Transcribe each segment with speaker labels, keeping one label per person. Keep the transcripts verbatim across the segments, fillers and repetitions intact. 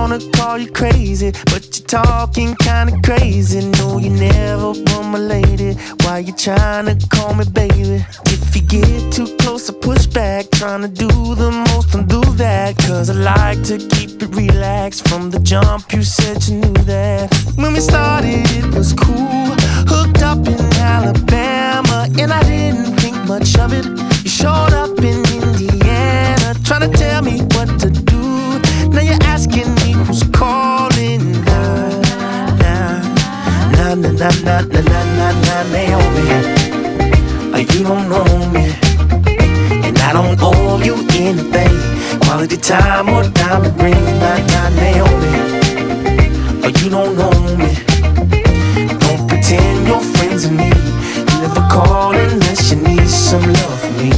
Speaker 1: wanna call you crazy, but you're talking kinda crazy. No, you never were my lady. Why you tryna call me baby? If you get too close, I push back. Tryna do the most, don't do that. Cause I like to keep it relaxed. From the jump, you said you knew that. When we started, it was cool. Hooked up in Alabama, and I didn't think much of it. You showed up in Indiana, tryna tell me what to do. Now you're asking me who's calling. Nah, nah, nah, nah, nah, nah, nah, nah, nah, Naomi. Uh, You don't know me, and I don't owe you anything. Quality time or diamond ring. Nah, nah, Naomi. Uh, You don't know me. Don't pretend you're friends with me. You never call unless you need some love from me.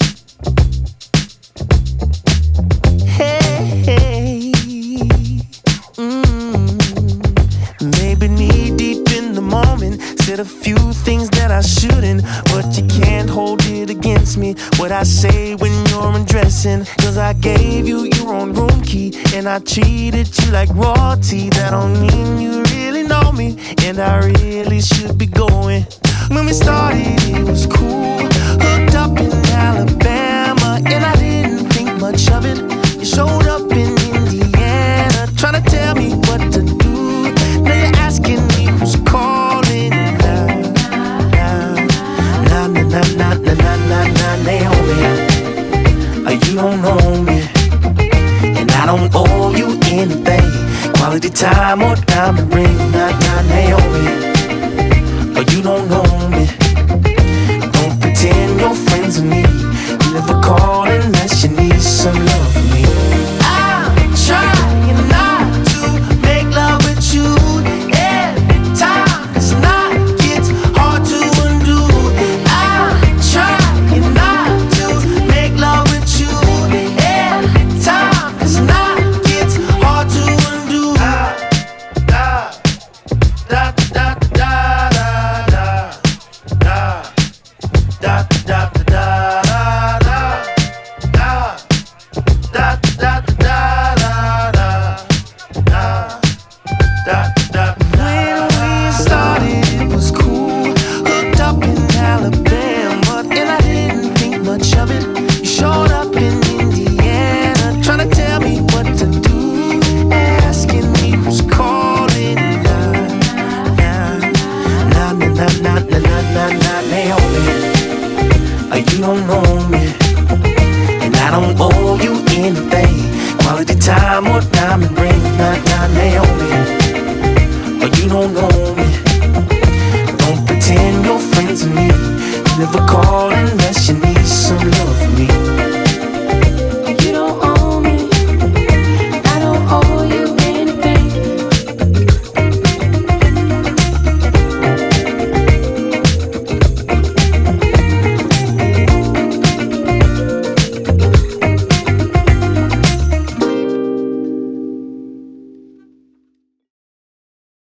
Speaker 1: Hey, mm, maybe knee deep in the moment. Said a few things that I shouldn't, but you can't hold it against me. What I say when you're undressing, cause I gave you your own room key, and I treated you like royalty. That don't mean you really know me, and I really should be going. When we started, it was cool. Hooked up in Alabama, and I didn't think much of it. You showed up in Indiana, tryna tell me what to do. Now you're asking me who's calling. Nah, nah, nah, nah, nah, nah, nah, nah, nah, Naomi. Uh, You don't know me, and I don't owe you anything. Quality time or diamond ring. Nah, nah, Naomi. Uh, You don't know me. Don't pretend you're friends with me. You never call unless you need some love from me. I'm trying not to make love with you every time. It's not, it's hard to undo. I'm trying not to make love with you every time. It's not, it's hard to undo. Da, da, da, da, da, da, da, da, da, da, da. When we started, it was cool. Hooked up in Alabama, and I didn't think much of it. You showed up in Indiana, tryna tell me what to do, asking me who's calling. Nah, nah, nah, nah, nah, nah, nah, nah, nah, Naomi. Uh, You don't know me, and I don't owe you anything. Quality time or diamond ring. Nah, nah, Naomi.